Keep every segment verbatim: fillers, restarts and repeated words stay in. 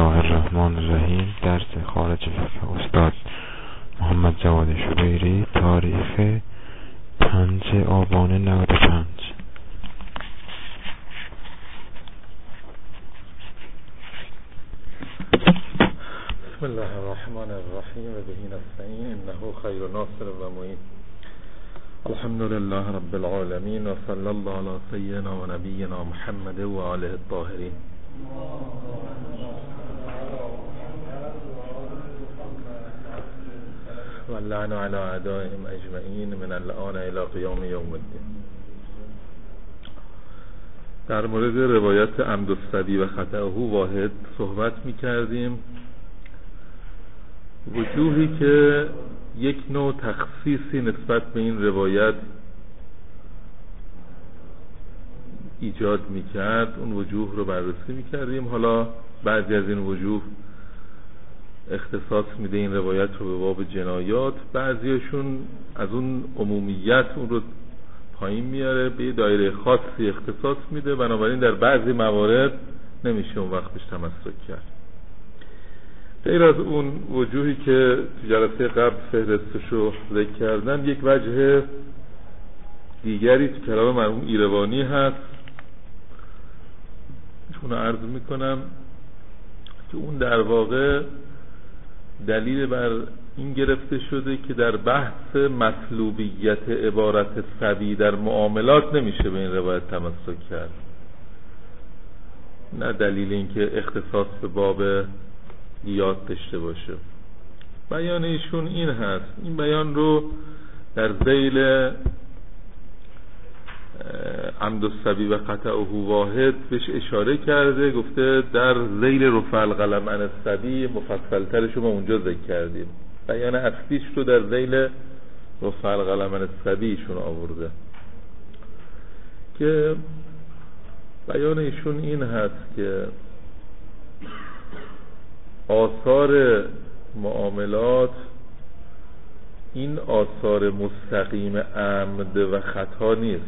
الله الرحمن الرحیم. درس خارج فقه استاد محمد جواد شبیری، تاریخ پنج آبان نود و پنج. بسم الله الرحمن الرحیم و به نستعین انه خیر ناصر و معین. الحمد لله رب العالمین و صلی الله علی سیدنا و نبینا محمد و آله الطاهرین. و اللعن علی اعدائهم اجمعین من الآن الی قیام یوم الدین. در مورد روایت عمد الصبی و خطأه واحد صحبت می کردیم. وجوهی که یک نوع تخصیصی نسبت به این روایت ایجاد می کرد، اون وجوه رو بررسی می کردیم. حالا بعضی از این وجوه اختصاص میده این روایت رو به باب جنایات، بعضیشون از اون عمومیت اون رو پایین میاره، به دایره خاصی اختصاص میده، بنابراین در بعضی موارد نمیشه اون وقت بهش تمسک کرد. غیر از اون وجوهی که تو جلسه قبل فهرستشو ذکر کردن، یک وجه دیگری تو کلام مرحوم ایروانی هست، اونو عرض میکنم که اون در واقع دلیل بر این گرفته شده که در بحث مطلوبیت عبارت صبی در معاملات نمیشه به این روایت تمسک کرد، نه دلیل اینکه اختصاص به باب یاد داشته باشه. بیان ایشون این هست، این بیان رو در ذیل عمد الصبی و خطأه واحد بهش اشاره کرده، گفته در ذیل رفع القلم عن الصبی، مفصل ترش رو ما اونجا ذکر کردیم. بیان اصلیش رو در ذیل رفع القلم عن الصبی ایشون آورده که بیان ایشون این هست که آثار معاملات این آثار مستقیم عمد و خطا نیست.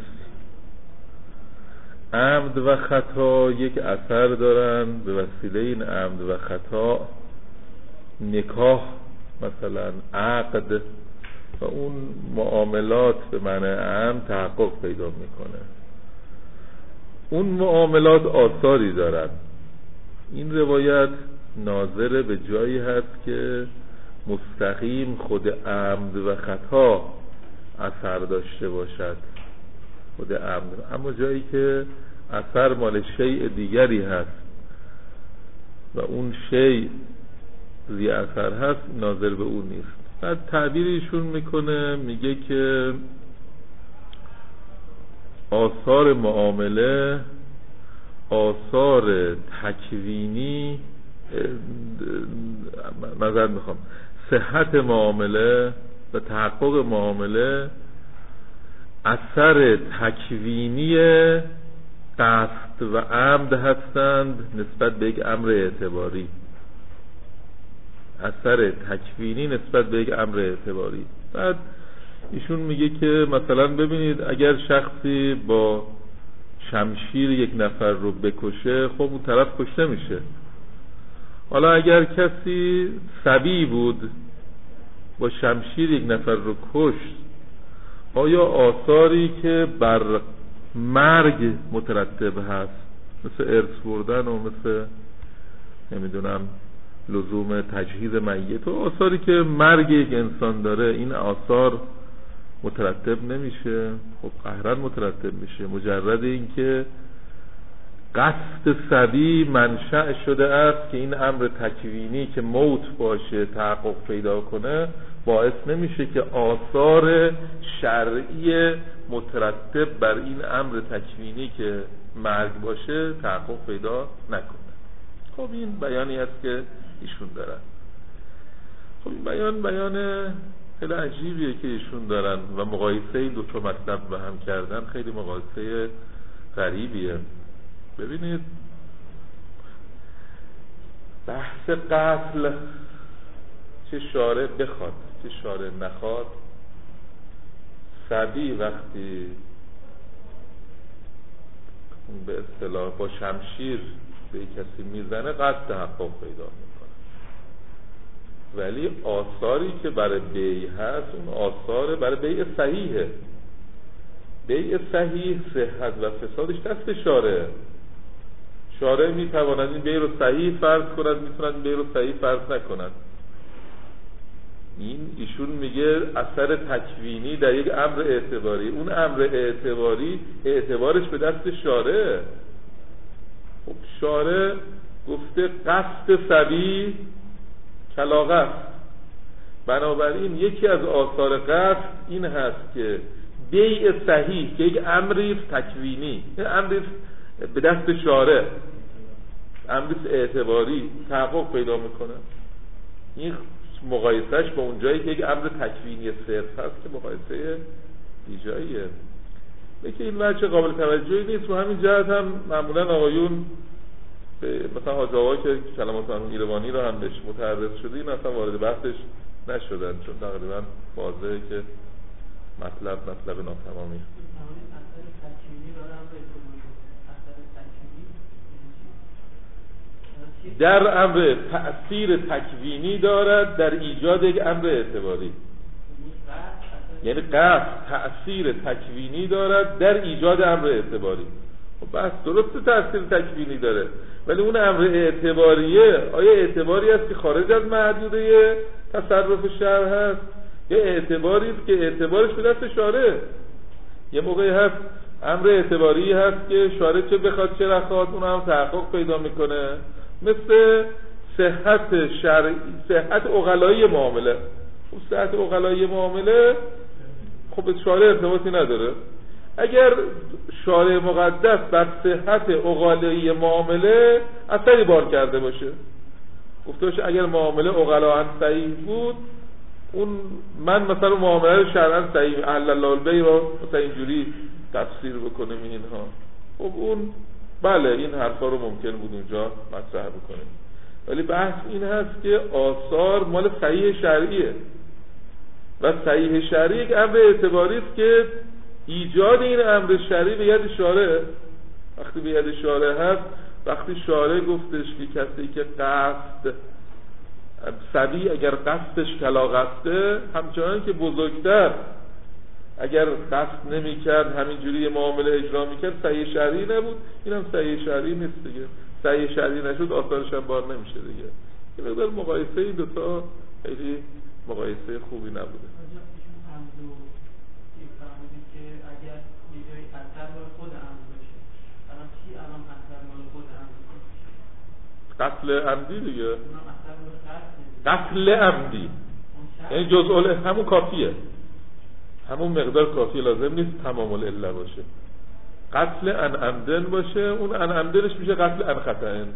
عمد و خطا یک اثر دارن، به وسیله این عمد و خطا نکاح مثلا عقد و اون معاملات به معنی عمد تحقق پیدا میکنه. اون معاملات آثاری دارن. این روایت ناظر به جایی هست که مستقیم خود عمد و خطا اثر داشته باشد، خود عمد، اما جایی که اثر مال شیء دیگری هست و اون شیء ذی اثر هست، ناظر به اون نیست. بعد تعبیرشون میکنه، میگه که آثار معامله آثار تکوینی، معذرت میخوام، صحت معامله و تحقق معامله اثر تکوینی قصد و عمد هستند نسبت به یک امر اعتباری. اثر تکوینی نسبت به یک امر اعتباری. بعد ایشون میگه که مثلا ببینید اگر شخصی با شمشیر یک نفر رو بکشه، خب اون طرف کشته میشه. حالا اگر کسی صبی بود با شمشیر یک نفر رو کشت، آیا آثاری که بر مرگ مترتب هست مثل ارث بردن و مثل نمیدونم لزوم تجهیز میت و آثاری که مرگ یک انسان داره، این آثار مترتب نمیشه؟ خب قهرن مترتب میشه. مجرد این که قصد صبی منشأ شده است که این امر تکوینی که موت باشه تحقق پیدا کنه، باعث نمیشه که آثار شرعی مترتب بر این امر تکوینی که مرگ باشه تحقق پیدا نکنه. خب این بیانی است که ایشون دارن. خب این بیان بیان خیلی عجیبیه که ایشون دارن و مقایسه این دو تا مطلب با هم کردن خیلی مقایسه غریبیه. ببینید بحث قتل، چه شارع بخواد چه شارع نخواد، صبی وقتی به اصطلاح با شمشیر به کسی میزنه قصد تحقق پیدا میکنه. ولی آثاری که برای بیع هست اون آثار برای بیع صحیحه. بیع صحیح صحت و فسادش دست شارع. شارع میتواند این بیع رو صحیح فرض کند، میتواند این بیع رو صحیح فرض نکند. این ایشون میگه اثر تکوینی در یک امر اعتباری. اون امر اعتباری اعتبارش به دست شارع. خب شارع گفته قصد صبی کلاغت، بنابراین یکی از آثار قصد این هست که بیع صحیح که یک امری تکوینی، این امری به دست شارع، امری اعتباری تحقق پیدا میکنه. این مقایسهش با اون جایی که یک امر تکوینی صرف هست که مقایسه بیجاییه. که این وجه قابل توجهی نیست. و همین جهت هم معمولا آقایون مثلا حاج آقا که کلمات مرحوم ایروانی رو هم بهش متعرض شده این اصلا وارد بحثش نشدن، چون تقریبا واضحه که مطلب مطلب ناتمامی. در امر تأثیر تکوینی دارد در ایجاد یک امر اعتباری. یعنی قصد تأثیر تکوینی دارد در ایجاد امر اعتباری. خب بس درسته تأثیر تکوینی داره، ولی اون امر اعتباریه آیا اعتباری است که خارج از محدوده تصرف شرع هست یا اعتباری است که اعتبارش به دست شارع؟ یه موقعی هست امر اعتباری هست که شارع چه بخواد چه نخواد اون هم تحقق پیدا میکنه، مثل صحت شرعی، صحت عقلایی معامله. خب صحت عقلایی معامله خب به شارع ارتباطی نداره. اگر شارع مقدس بر صحت عقلایی معامله اثری بار کرده باشه، گفته باشه اگر معامله عقلاً صحیح بود، اون من مثلا معامله رو شرعاً صحیح احل الله البیع رو مثلا اینجوری تفسیر بکنیم اینها، خب اون بله این حرفا رو ممکن بود اونجا مطرح بکنیم. ولی بحث این هست که آثار مال صحیح شرعیه و صحیح شرعی یک امر اعتباری است که ایجاد این امر شرعی به ید شارع. وقتی به ید شارع هست، وقتی شارع گفتش که کسی که قصد صبی اگر قصدش کلاغته، همچنان که بزرگتر اگر قصد نمی کرد همینجوری معامله اجرا می کرد صحیح شرعی نبود، این هم صحیح شرعی نیست دیگه. صحیح شرعی نشد آثارش هم بار نمیشه دیگه. این مقدار مقایسه این دوتا خیلی مقایسه خوبی نبوده. قتل عمدی دیگه، قتل عمدی یعنی جزء همون کافیه، همون مقدار کافی، لازم نیست تمام العله باشه. قتل ان عمدن باشه، اون ان عمدنش میشه قتل ان خطأن.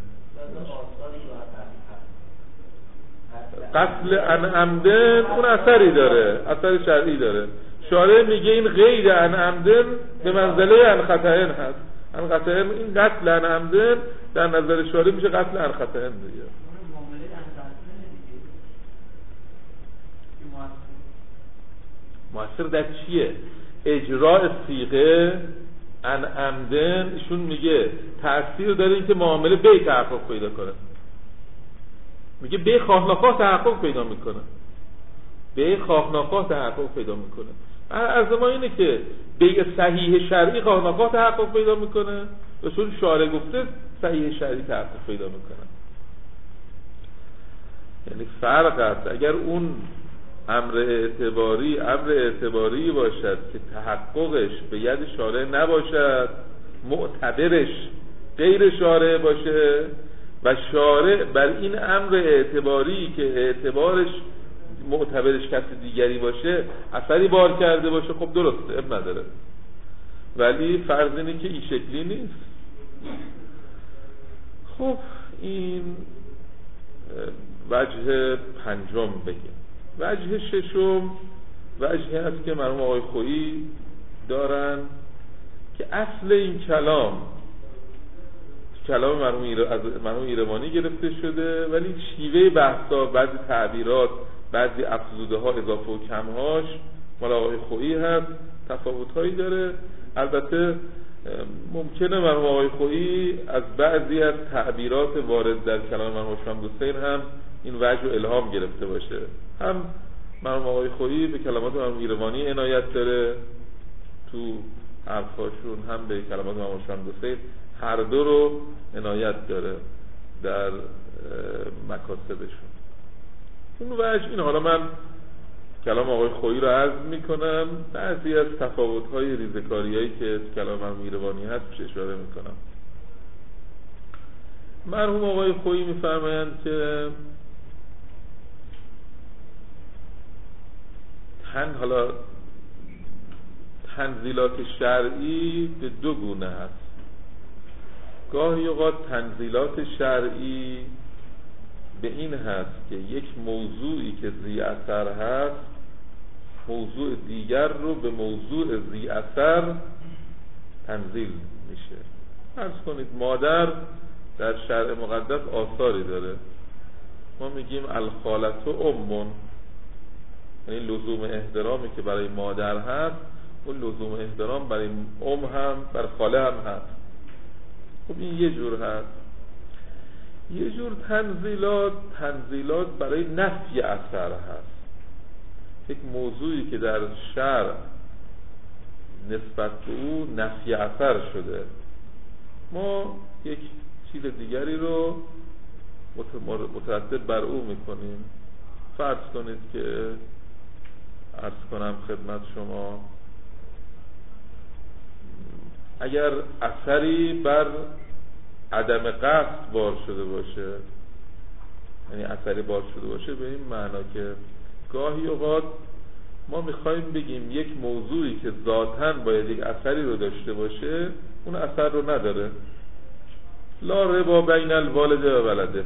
قتل ان عمدن اون اثری داره، اثر شرعی داره. شارع میگه این غیر ان عمدن به منزله ان خطأن هست. ان خطأن این قتل ان عمدن در نظر شارع میشه قتل ان خطأن دیگه. مؤثر در چیه؟ اجراء صیغه ان عمدن ایشون میگه تأثیر داره این که معامله بی تحقق پیدا کنه. میگه بی خواه نخواه تحقق پیدا میکنه، بی خواه نخواه تحقق پیدا میکنه. از ما اینه که بی صحیح شرعی خواه نخواه تحقق پیدا میکنه، چون شارع گفته صحیح شرعی تحقق پیدا میکنه. یعنی فرق است. اگر اون امر اعتباری امر اعتباری باشد که تحققش به ید شارع نباشد، معتبرش غیر شارع باشه و شارع بر این امر اعتباری که اعتبارش معتبرش کسی دیگری باشه اثری بار کرده باشه، خب درسته، اب نداره. ولی فرض اینه که این شکلی نیست. خب این وجه پنجم بگیم. وجه ششم وجهی هست که مرحوم آقای خویی دارن که اصل این کلام کلام مرحوم ایره از مرحوم ایروانی گرفته شده، ولی شیوه بحثا، بعضی تعبیرات، بعضی افزوده ها، اضافه و کمهاش مال آقای خویی هست، تفاوت هایی داره. البته ممکنه مرحوم آقای خویی از بعضی از تعبیرات وارد در کلام مرحوم شمس حسین هم این وجه و الهام گرفته باشه. هم مرحوم آقای خویی به کلمات مرحوم ایروانی عنایت داره تو حرفاشون، هم به کلمات مرحوم شمس حسین، هر دو رو عنایت داره در مکاتبشون. اون وجه این، حالا من کلام آقای خویی رو عرض میکنم، بعضی از تفاوت‌های ریزه‌کاری‌هایی که کلام مرحوم ایروانی هست بهش اشاره میکنم. مرحوم آقای خویی میفرمایند که تن حالا تنزیلات شرعی به دو گونه هست. گاهی اوقات تنزیلات شرعی به این هست که یک موضوعی که ذی اثر هست موضوع دیگر رو به موضوع ذی اثر تنزیل میشه. فرض کنید مادر در شرع مقدس آثاری داره، ما میگیم الخالت و امون، یعنی لزوم احترامی که برای مادر هست اون لزوم احترام برای ام هم بر خاله هم هست. خب این یه جور هست. یه جور تنزیلات تنزیلات برای نفی اثر هست. یک موضوعی که در شرع نسبت به او نفی اثر شده، ما یک چیز دیگری رو مترتب بر او میکنیم. فرض کنید که عرض کنم خدمت شما، اگر اثری بر عدم قصد بار شده باشه، یعنی اثری بار شده باشه به این معنا که گاهی اوقات ما میخوایم بگیم یک موضوعی که ذاتاً باید یک اثری رو داشته باشه اون اثر رو نداره. لا ربا بین الوالد و ولده،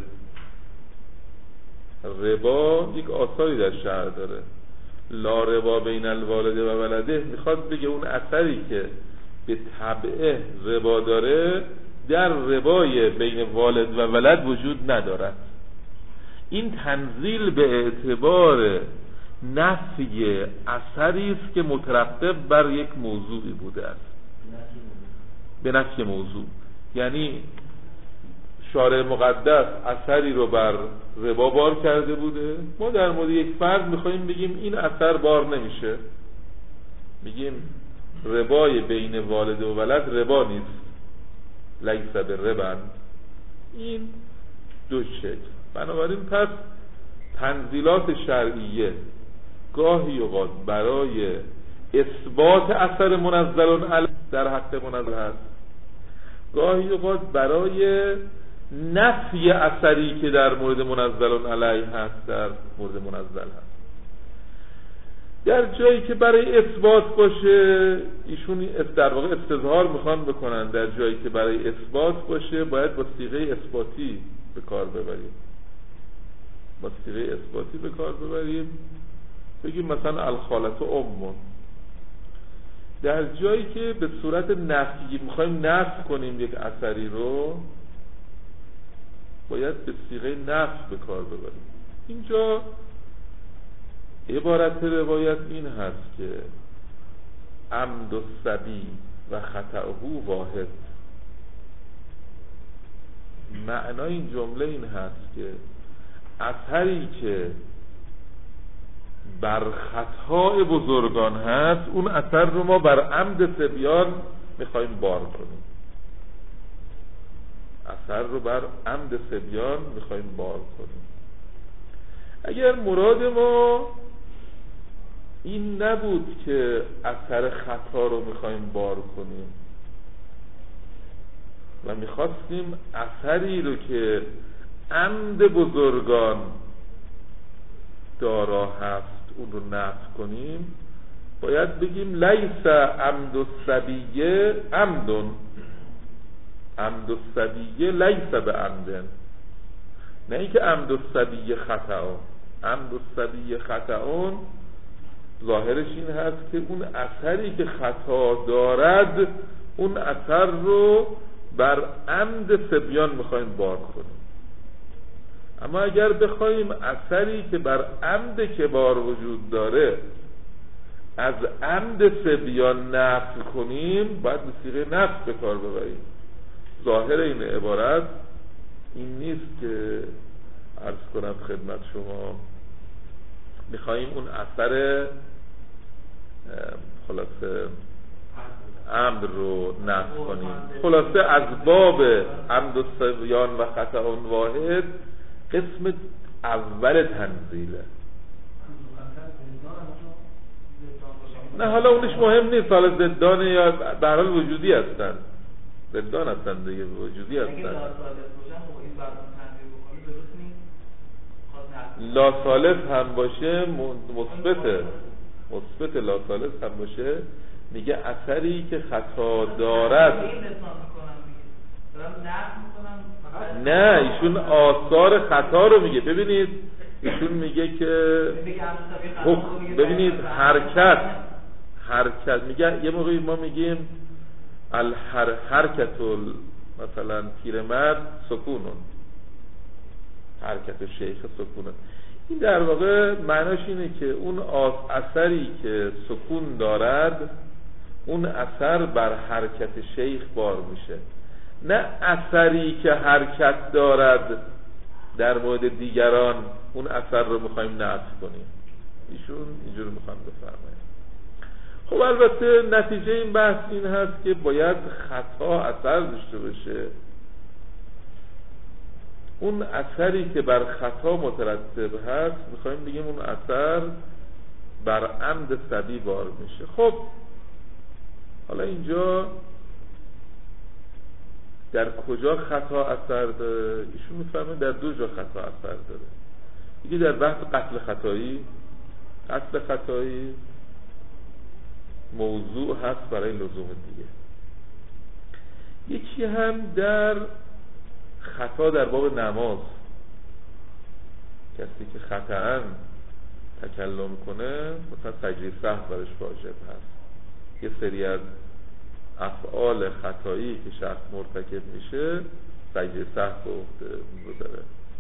ربا یک آثاری در شرع داره. لا ربا بین الوالد و ولده میخواد بگه اون اثری که به طبعه ربا داره در ربای بین والد و ولد وجود ندارد. این تنزیل به اعتبار نفی اثری است که مترتب بر یک موضوعی بوده است، به نفی موضوع. یعنی شارع مقدس اثری رو بر ربا بار کرده بوده، ما در مورد یک فرد میخواییم بگیم این اثر بار نمیشه، میگیم ربای بین والد و ولد ربا نیست، لیس بالربا. این دو شکل. بنابراین پس تنزیلات شرعیه گاهی اوقات برای اثبات اثر منزل علیه در حق منزل هست، گاهی اوقات برای نفی اثری که در مورد منزل علیه هست در مورد منزل هست. در جایی که برای اثبات باشه، ایشون در واقع استظهار میخوان بکنن، در جایی که برای اثبات باشه باید با صیغه اثباتی به کار ببریم، با صیغه اثباتی به کار ببریم، بگیم مثلا الخالت و امون. در جایی که به صورت نفی میخوایم نفی کنیم یک اثری رو، باید به صیغه نفی به کار ببریم. اینجا عبارت روایت این هست که عمد الصبی و خطأه واحد. معنای این جمله این هست که اثری که بر خطای بزرگان هست اون اثر رو ما بر عمد صبیان میخوایم بار کنیم، اثر رو بر عمد صبیان میخوایم بار کنیم. اگر مراد ما این نبود که اثر خطا رو میخوایم بار کنیم و میخواستیم اثری رو که عمد بزرگان دارا هست اون رو نفی کنیم، باید بگیم لیس عمد الصبیه عمدن، عمد الصبیه لیس به عمدن، نه اینکه عمد الصبیه خطا. عمد الصبیه خطاون ظاهرش این هست که اون اثری که خطا دارد اون اثر رو بر عمد صبیان میخوایم بار کنیم. اما اگر بخوایم اثری که بر عمد کبار وجود داره از عمد سبیان نفی کنیم باید به صیغه نفی به کار ببریم. ظاهر این عبارت این نیست که عرض کنم خدمت شما میخواییم اون اثر خلاصه عمد رو نفی کنیم. خلاصه از باب عمد و سبیان و خطأ واحد قسم اول تنزیله. نه حالا اونش مهم نیست، حالا ضدان یا به هر حال وجودی هستن، ضدان هستن دیگه، وجودی هستن. لا ثالث هم باشه مثبته، مثبت لا ثالث هم باشه میگه اثری که خطا دارد. نه ایشون آثار خطا رو میگه. ببینید ایشون میگه که ببینید حرکت حرکت میگه یه موقعی ما میگیم الحر حرکت مثلا پیرمرد سکونون، حرکت شیخ سکونون. این در واقع معناش اینه که اون اثری که سکون دارد اون اثر بر حرکت شیخ بار میشه، نه اثری که حرکت دارد در مورد دیگران اون اثر رو میخوایم نفی کنیم. ایشون اینجور میخوام بفرماییم. خب البته نتیجه این بحث این هست که باید خطا اثر داشته باشه. اون اثری که بر خطا مترتب هست میخوایم بگیم اون اثر بر عمد سبی بار میشه. خب حالا اینجا در کجا خطا اثر داره؟ ایشون میفهمه در دو جا خطا اثر داره. یکی در بحث قتل خطایی، قتل خطایی موضوع هست برای لزوم دیگه. یکی هم در خطا در باب نماز، کسی که خطأً تکلم کنه مثلا سجده سهو برش واجب هست. یه سری از افعال خطایی که شخص مرتکب میشه سجده سهو رو داره.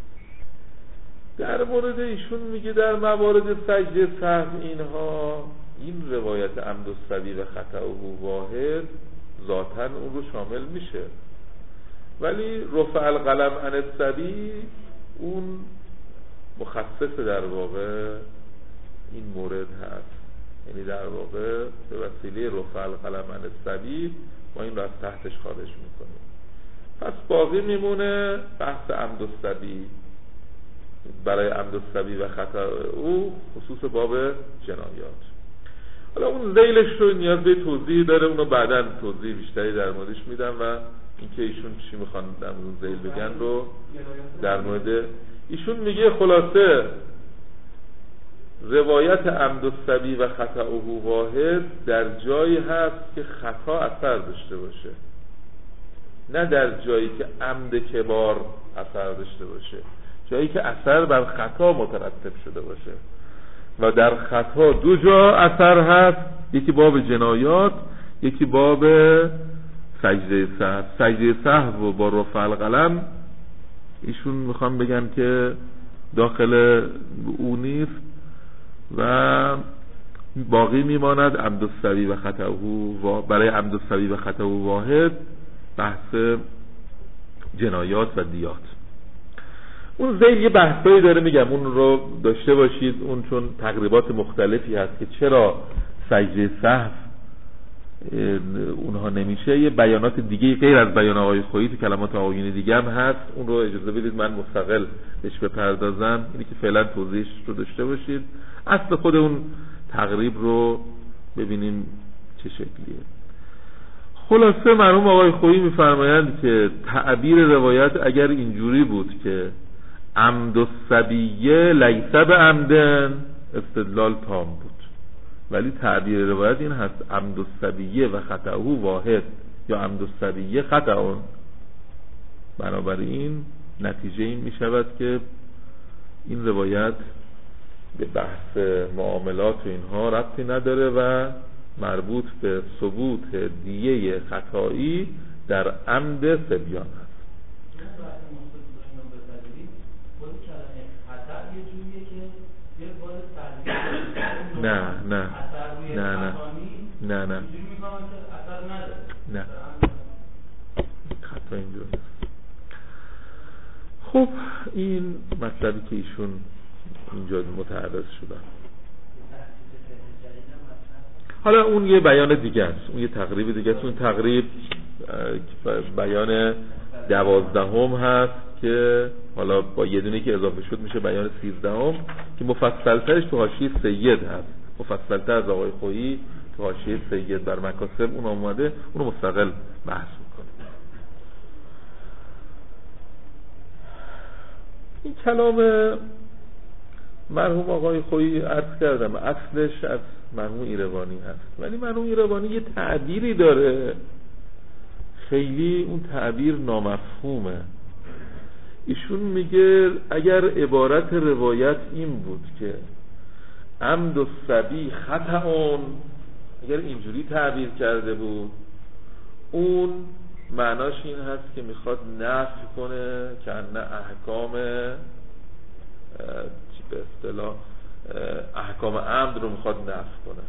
در مورد ایشون میگه در موارد سجده سهو اینها این روایت عمد السبی و خطأ و واحد ذاتاً اون رو شامل میشه، ولی رفع القلم عن السبی اون مخصص در واقع این مورد هست. یعنی در واقع به وسیله رفع القلم عن السبی ما این رو از تحتش خارج میکنیم. پس باقی میمونه بحث عمد السبی. برای عمد السبی و خطأ او خصوص باب جنایات. حالا اون ذیلش رو نیاز به توضیح داره، اونو بعداً توضیح بیشتری در موردش میدم و اینکه ایشون چی میخوان در مورد ذیل بگن رو در مورد ایشون میگه خلاصه روایت عمد السبی و خطأ او واحد در جایی هست که خطا اثر داشته باشه، نه در جایی که عمد کبار اثر داشته باشه، جایی که اثر بر خطا مترتب شده باشه. و در خطا دو جا اثر هست، یکی باب جنایات، یکی باب سجده سهو. سجده سهو و با رفع القلم ایشون میخوام بگن که داخل او نیست و باقی میماند عمد السبی و خطأ و برای عمد السبی و خطأ واحد بحث جنایات و دیات. اون زیر یه بحثایی داره، میگم اون رو داشته باشید، اون چون تقریبات مختلفی هست که چرا سجده سهو اونها نمیشه. یه بیانات دیگه غیر از بیان آقای خویی تو کلمات آقایون دیگه هم هست، اون رو اجازه بدید من مستقل بهش بپردازم، اینی که فعلا توضیحش رو داشته باشید، اصل خود اون تقریب رو ببینیم چه شکلیه. خلاصه مرحوم آقای خویی میفرمایند که تعبیر روایت اگر اینجوری بود که عمد السبیه لیس بعمدن استدلال تام بود، ولی تعبیر روایت این هست عمد السبیه و خطأ واحد یا عمد السبیه خطأ. بنابراین نتیجه این می شود که این روایت به بحث معاملات و اینها ربطی نداره و مربوط به ثبوت دیه خطایی در عمد سبیان هست. نه نه نه نه نه نه نه خطا اینجور نیست. خب این مطلبی که ایشون اینجا متعرض شدن، حالا اون یه بیان دیگه است، اون یه تقریب دیگه است. اون تقریب بیان دوازدهم هست که حالا با یه دونه که اضافه شد میشه بیان سیزدهم که مفصلترش تو حاشیه سید هست، مفصلتر از آقای خویی تو حاشیه سید بر مکاسب اون اومده، اونو مستقل بحث میکنه. این کلام مرحوم آقای خویی عرض کردم اصلش از مرحوم ایروانی هست، ولی مرحوم ایروانی یه تعبیری داره خیلی اون تعبیر نامفهومه. ایشون میگه اگر عبارت روایت این بود که عمد الصبی خطأ، اگر اینجوری تعبیر کرده بود اون معناش این هست که میخواد نفی کنه که نه احکام به اصطلاح احکام عمد رو میخواد نفی کنه،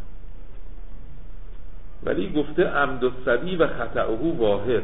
ولی گفته عمد الصبی و خطأه واحد.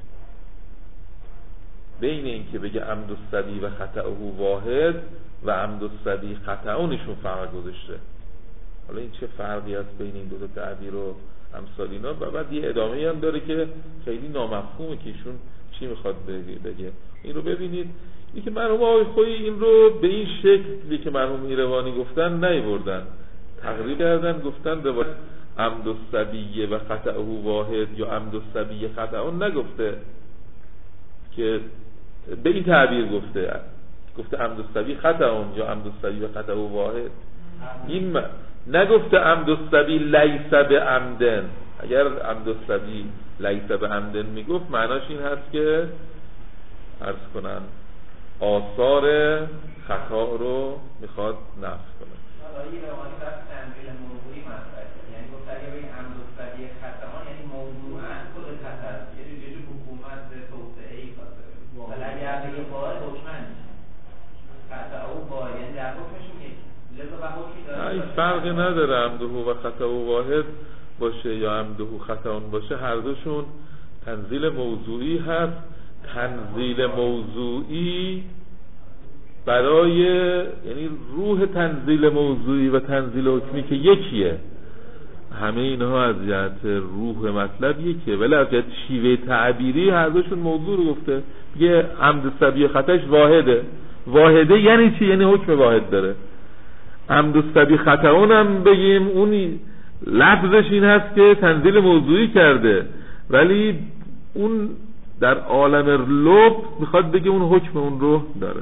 بین این که بگه عمد الصبی و خطأه واحد و عمد الصبی خطأ نشون فرق گذاشته. حالا این چه فرقی هست بین این دو تا تعبیر و امثال اینا؟ و بعد یه ادامه هم داره که خیلی نامفهومه که ایشون چی میخواد بگه. این رو ببینید، این که مرحوم آقای خویی این رو به این شکلی که مرحوم ایروانی گفتن نیوردن، تقریب کردن، گفتن روایت عمد الصبی و خطأه واحد یا عمد الصبی خطأ، نگفته که به این تعبیر گفته، گفته عمد الصبی خطأ یا عمد الصبی و خطأه واحد. این م... نگفته عمد الصبی لیس بعمدن. اگر عمد الصبی لیس بعمدن میگفت معناش این هست که عرض کنن آثار خطا رو میخواد نفی کنه. این روانی بس تنزیل موضوعی مطرح کرد، یعنی گفت اگه بگیم عمد الصبی خطا یعنی موضوعاً خود خطا، یعنی جوری حکومت توسعه‌ای خاطره، ولی اگه بگیم باید حکمن خطا او باید، یعنی در حکمشون یک لذا و حکمی داره. این فرقی نداره عمده و خطا واحد باشه یا عمده خطا باشه، هر دوشون تنزیل موضوعی هست. تنزیل موضوعی برای یعنی روح تنزیل موضوعی و تنزیل حکمی که یکیه، همه اینها از جهت روح مطلب یکیه، ولی از جهت شیوه تعبیری هر دوشون موضوع رو گفته. یه عمد الصبی خطاش واحده. واحده یعنی چی؟ یعنی حکم واحد داره. عمد الصبی خطا هم بگیم اون لفظش این هست که تنزیل موضوعی کرده، ولی اون در عالم لب میخواد بگه اون حکم اون رو داره.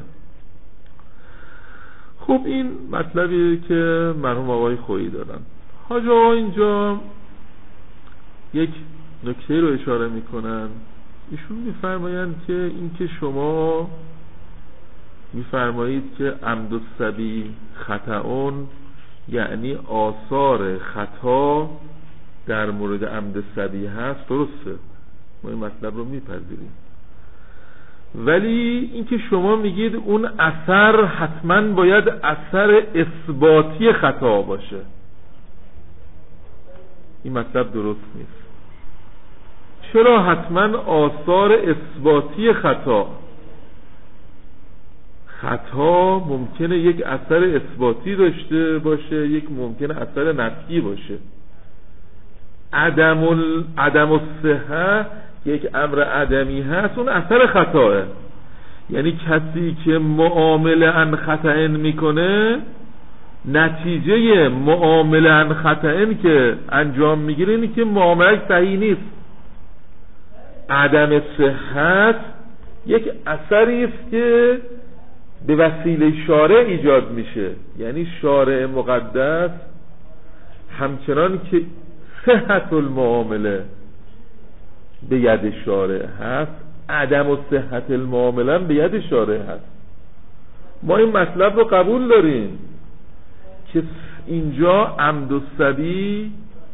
خب این مطلبی که مرحوم آقای خویی دارن. حاج آقا اینجا یک نکته رو اشاره میکنن. ایشون میفرمایند که این که شما میفرمایید که عمد الصبی خطأ یعنی آثار خطا در مورد عمد الصبی هست، درسته، ما این مطلب رو میپذیریم، ولی اینکه شما میگید اون اثر حتما باید اثر اثباتی خطا باشه، این مطلب درست نیست. چرا حتما آثار اثباتی خطا؟ خطا ممکنه یک اثر اثباتی داشته باشه، یک ممکنه اثر نفی باشه. عدم ال... عدم الصحه یک امر عدمی هست، اون اثر خطاه. یعنی کسی که معامله عن خطأ میکنه، نتیجه معامله عن خطأ که انجام میگیره اینه که معامله صحیح نیست. عدم صحت یک اثری است که به وسیله شارع ایجاد میشه، یعنی شارع مقدس همچنان که صحت المعامله به ید شارع هست، عدم و صحت المعامله به ید شارع هست. ما این مطلب رو قبول داریم که اینجا عمد الصبی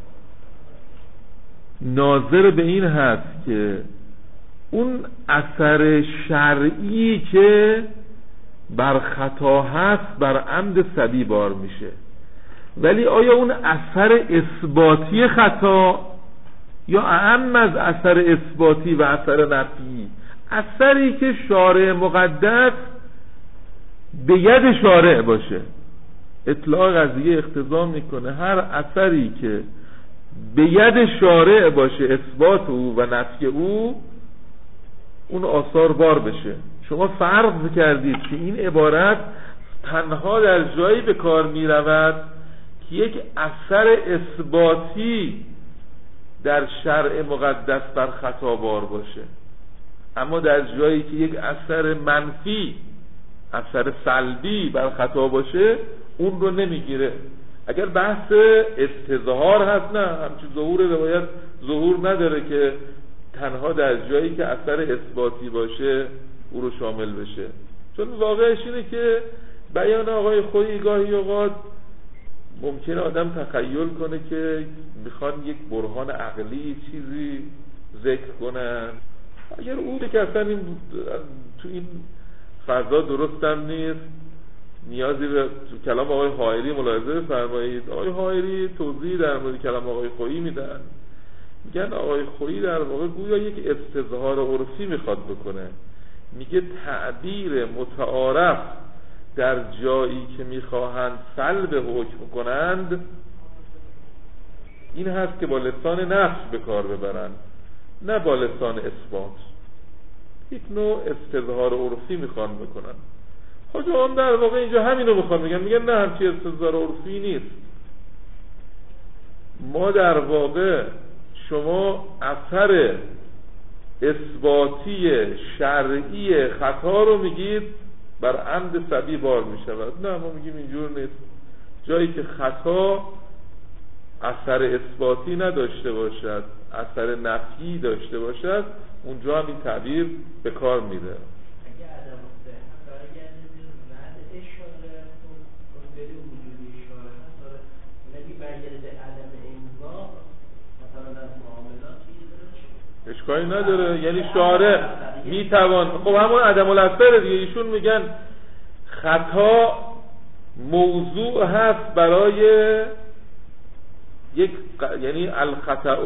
ناظر به این هست که اون اثر شرعی که بر خطا هست بر عمد صبی بار میشه، ولی آیا اون اثر اثباتی خطا یا اهم از اثر اثباتی و اثر نفی؟ اثری که شارع مقدس به ید شارع باشه. اطلاق قضیه اقتضا میکنه هر اثری که به ید شارع باشه اثبات او و نفی او، اون آثار بار بشه. شما فرض کردید که این عبارت تنها در جایی به کار می رود که یک اثر اثباتی در شرع مقدس بر خطا بار باشه، اما در جایی که یک اثر منفی، اثر سلبی بر خطا باشه، اون رو نمیگیره. اگر بحث استظهار هست، نه، همچون ظهور روایت ظهور نداره که تنها در جایی که اثر اثباتی باشه او رو شامل بشه. چون واقعش اینه که بیان آقای خویی گاهی اوقات ممکنه آدم تخیل کنه که میخوان یک برهان عقلی چیزی ذکر کنن، اگر او که اصلا این تو این فضا درست هم نیست، نیازی به کلام آقای حائری ملاحظه فرمایید. آقای حائری توضیح در مورد کلام آقای خویی میدن، میگن آقای خویی در واقع گویا یک استظهار عرفی میخواد بکنه. میگه تعبیر متعارف در جایی که میخواهند سلب حکم کنند این هست که با لسان نفس به کار ببرند، نه با لسان اثبات. یک نوع استظهار عرفی میخوان بکنن. حاجا هم در واقع اینجا همینو میخوان میگن، میگن نه، همچی استظهار عرفی نیست. ما در واقع شما اثر اثباتی شرعی خطا رو میگید بر عمد سبی بار میشود. نه، ما میگیم اینجور نیست. جایی که خطا اثر اثباتی نداشته باشد، اثر نفی داشته باشد، اونجا هم این تعبیر به کار میره. اشکالی نداره، یعنی شارع میتوان، خب همون عدم الاثر دیگه. ایشون میگن خطا موضوع هست برای یک، یعنی الخطأ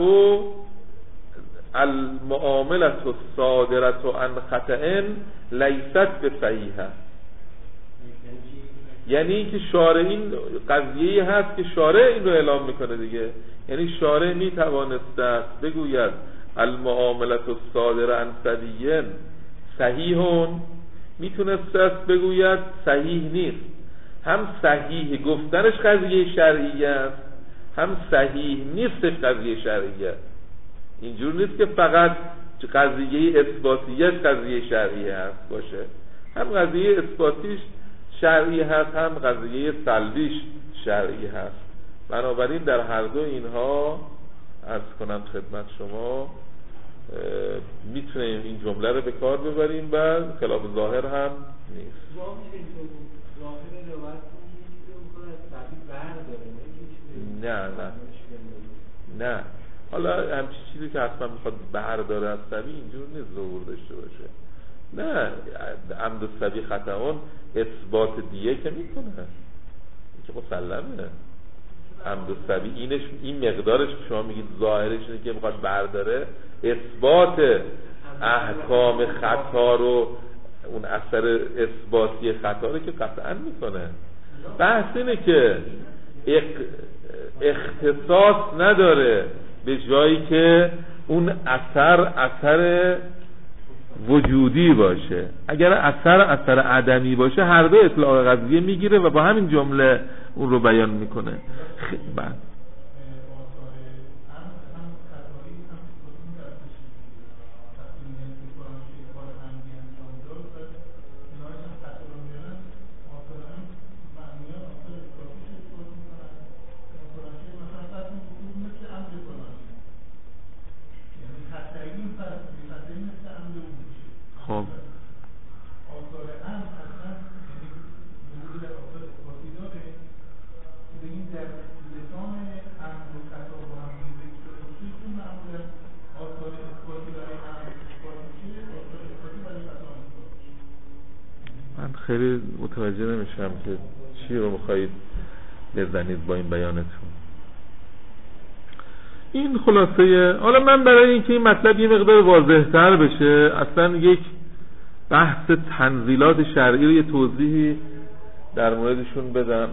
المعاملة الصادرة عن خطأ لیست بصحیحه. یعنی اینکه شارع، این قضیه هست که شارع این رو اعلام میکنه دیگه. یعنی شارع میتوانست بگوید المعاملة الصادرة عن صدیین صحیحون، میتونست بگوید صحیح نیست. هم صحیح گفتنش قضیه شرعی است، هم صحیح نیستش قضیه شرعی است. اینجور نیست که فقط قضیه اثباتیش قضیه شرعی هست باشه، هم قضیه اثباتیش شرعی هست، هم قضیه سلبیش شرعی هست. بنابراین در هر دو اینها عرض کنم خدمت شما میتونیم این جمله رو به کار ببریم و خلاف ظاهر هم نیست. نه نه نه حالا همچی چیزی که حتما میخواد برداره از سبی اینجور نیست ظهور داشته باشه. نه، عمد السبی خطاون اثبات دیگه که میکنه، این که مسلمه. عمد السبی اینش، این مقدارش که شما میگید ظاهرش اینه که میخواد برداره، اثبات احکام خطا رو، اون اثر اثباتی خطا رو که قطعا میکنه. بحث اینه که اختصاص نداره به جایی که اون اثر اثر وجودی باشه. اگر اثر اثر عدمی باشه هر دو اطلاق قضیه میگیره و با همین جمله اون رو بیان میکنه. بعد خب من خیلی متوجه نمیشم که چی رو میخواید بزنید با این بیانتون. این خلاصه. حالا من برای اینکه این مطلب یه مقدار واضح تر بشه اصلا یک بحث تنزیلات شرعی رو یه توضیحی در موردشون بدم.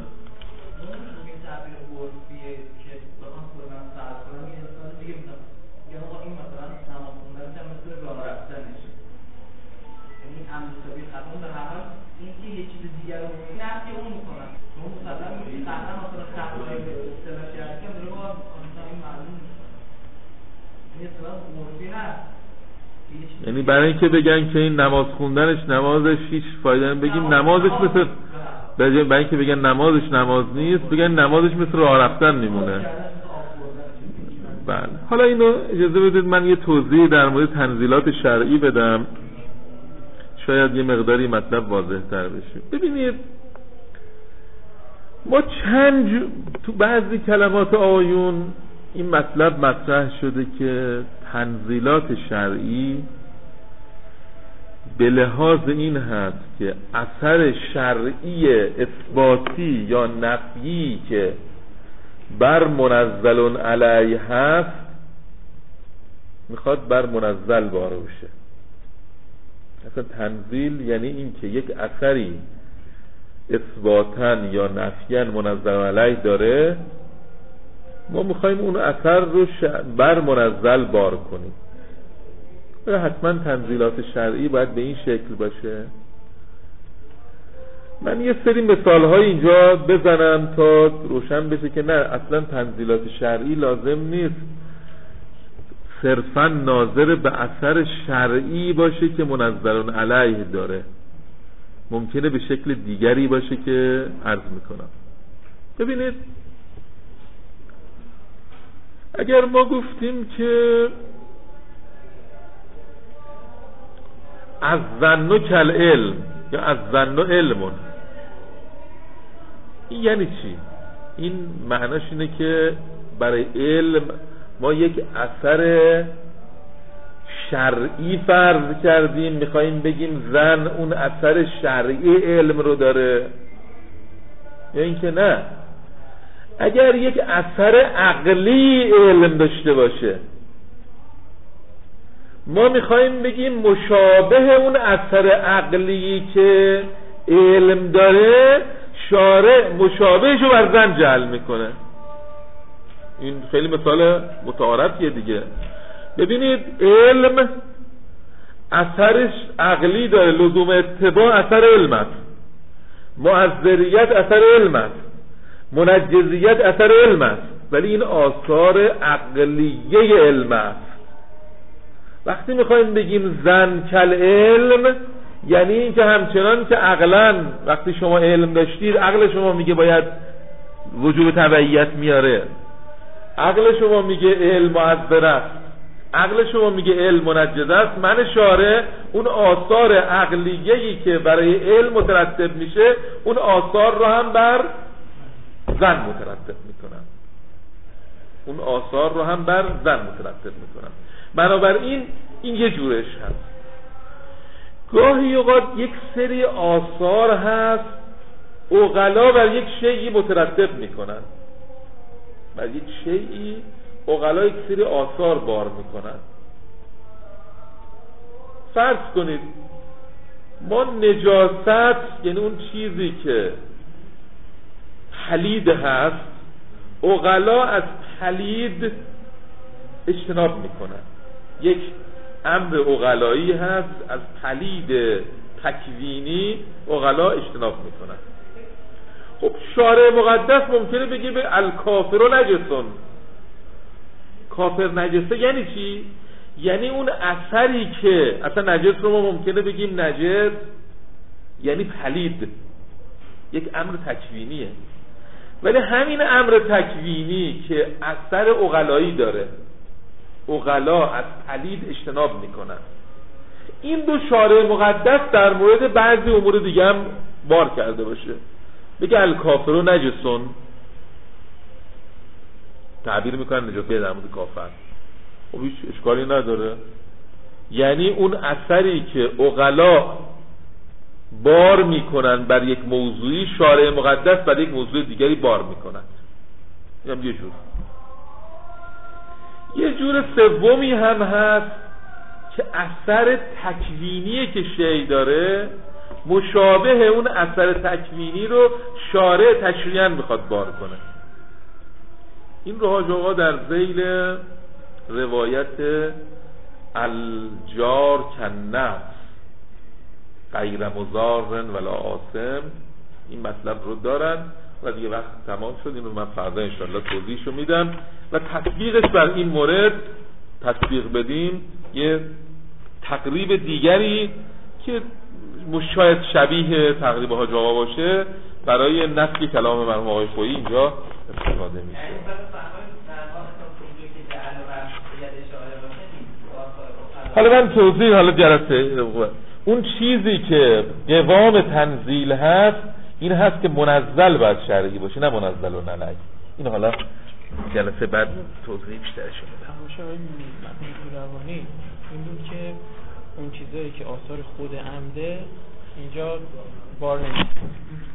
یعنی برای اینکه بگن که این نماز خوندنش نمازش هیچ فایده نمیده، بگیم نمازش مثل برای اینکه بگن نمازش نماز نیست بگن نمازش مثل راه رفتن میمونه. بله. حالا اینو اجازه بدید من یه توضیح در مورد تنزیلات شرعی بدم، شاید یه مقداری مطلب واضح تر بشه. ببینید ما چند جو... تو بعضی کلمات آیون این مطلب مطرح شده که تنزیلات شرعی به لحاظ این هست که اثر شرعی اثباتی یا نفیی که بر منزل علیه هست میخواد بر منزل باره بشه. اصلا تنزیل یعنی این که یک اثری اثباتاً یا نفیاً منزل علیه داره، ما میخوایم اون اثر رو بر منزل بار کنیم. حتما تنزیلات شرعی باید به این شکل باشه. من یه سری مثال های اینجا بزنم تا روشن بشه که نه، اصلا تنزیلات شرعی لازم نیست صرفا ناظر به اثر شرعی باشه که منزل علیه داره، ممکنه به شکل دیگری باشه که عرض میکنم. ببینید اگر ما گفتیم که از ظن کل علم یا از ظن علمون، این یعنی چی؟ این معناش اینه که برای علم ما یک اثر شرعی فرض کردیم، میخواییم بگیم ظن اون اثر شرعی علم رو داره، یا اینکه نه اگر یک اثر عقلی علم داشته باشه ما میخواییم بگیم مشابه اون اثر عقلی که علم داره شارع مشابهشو بر ظن جعل میکنه. این خیلی مثال متعارفیه دیگه. ببینید علم اثرش عقلی داره، لزوم اتباع اثر علم است، مؤثریت اثر علم است، منجزیت اثر علم است، ولی این آثار عقلیه علم است. وقتی میخوایم بگیم ظن کل علم یعنی این که همچنان که عقلاً وقتی شما علم داشتید عقل شما میگه باید وجوب تبعیت میاره، عقل شما میگه علم مؤثر است، عقل شما میگه علم منجز است، من شارع اون آثار عقلیه‌ای که برای علم مترتب میشه اون آثار رو هم بر ظن مترتب میکنم، اون آثار رو هم بر ظن مترتب میکنم. بنابراین این یه جورش هست. گاهی اوقات یک سری آثار هست عقلا بر یک شیئی مترتب میکنن، بر یک شیئی عقلا یک سری آثار بار میکنن. فرض کنید ما نجاست یعنی اون چیزی که پلید هست عقلا از پلید اجتناب میکنن، یک امر عقلایی هست از پلید تکوینی عقلا اجتناب میکنن. خب شارع مقدس ممکنه بگه به الکافر نجسون، کافر نجسه یعنی چی؟ یعنی اون اثری که اصلا نجس رو ما ممکنه بگیم نجس یعنی پلید، یک امر تکوینیه، ولی همین امر تکوینی که اثر عقلایی داره عقلا از پلید اجتناب میکنن. این دو شارع مقدس در مورد بعضی امور دیگه هم بار کرده باشه، بگه الکافر و نجسون، تعبیر میکنن نجاسه در مورد کافر، خب هیچ اشکالی نداره. یعنی اون اثری که عقلا بار میکنن بر یک موضوعی، شارع مقدس بر یک موضوع دیگری بار میکنن. اینم یه جور. یه جور سومی هم هست که اثر تکوینی که شیء داره مشابه اون اثر تکوینی رو شارع تشریعاً میخواد بار کنه. این رو حاج آقا در ذیل روایت الجار کنفس غیر مضار ولا آثم این مطلب رو دارن و دیگه وقت تمام شد. این رو من فردا انشالله توضیحشو میدم و تطبیقش بر این مورد تطبیق بدیم یه تقریب دیگری که شاید شبیه تقریب حاج آقا باشه برای نفی کلام مرحوم آقای خویی اینجا استفاده میشه. حالا من توضیح حالا جلسه اون چیزی که قوام تنزیل هست این هست که منزل باید شرعی باشه نه منزل و نلعی. این حالا جلسه بعد توضیح بیشترش میدم. تماشا روانی این بود که اون چیزایی که آثار خود عمده اینجا بار نمیشه.